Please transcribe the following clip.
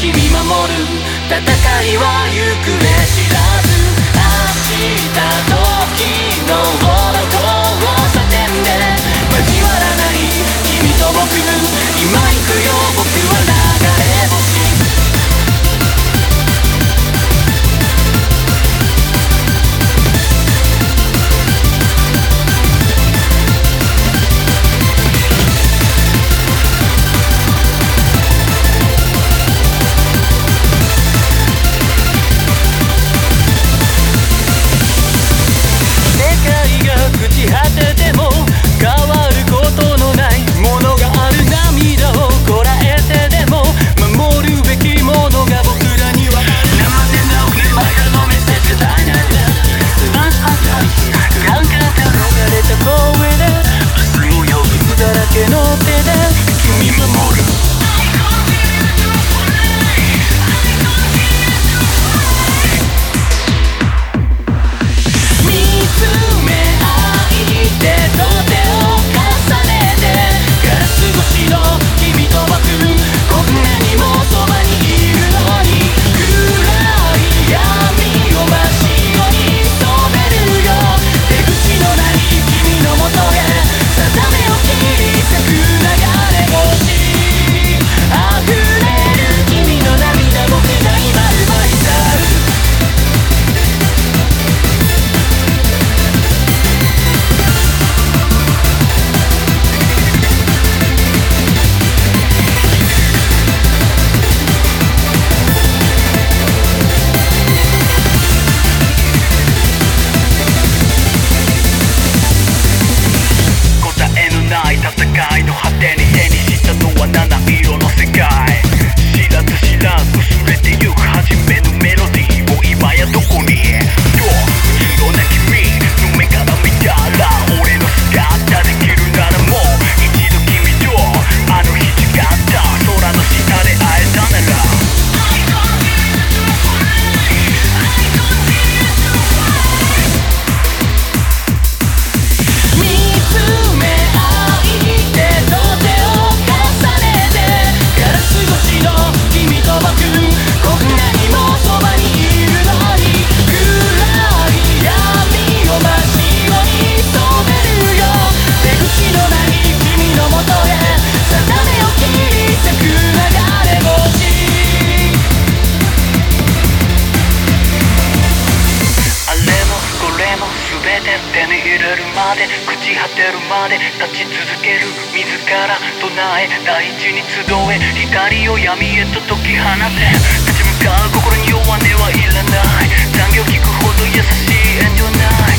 き見守る戦いは行方知らず明日時の交差点で交わらない君と僕今行くよ僕は流れ星朽ち果てても変わることのないものがある涙をこらえてでも守るべきものが僕らには生でなくね前からのメッセージが足りない不安から逃れた声で明日を呼ぶ傷だらけの手で君守る戦いの果てに手にしたのは七色の世界知らず知らず薄れてゆく初めのメロディーを今やどこにうつろな君の目から見たら俺の姿できるならもう一度君とあの日違った空の下で会えたなら手に入れるまで朽ち果てるまで立ち続ける自ら唱え大地に集え光を闇へと解き放て立ち向かう心に弱音はいらない残業聞くほど優しい遠慮ない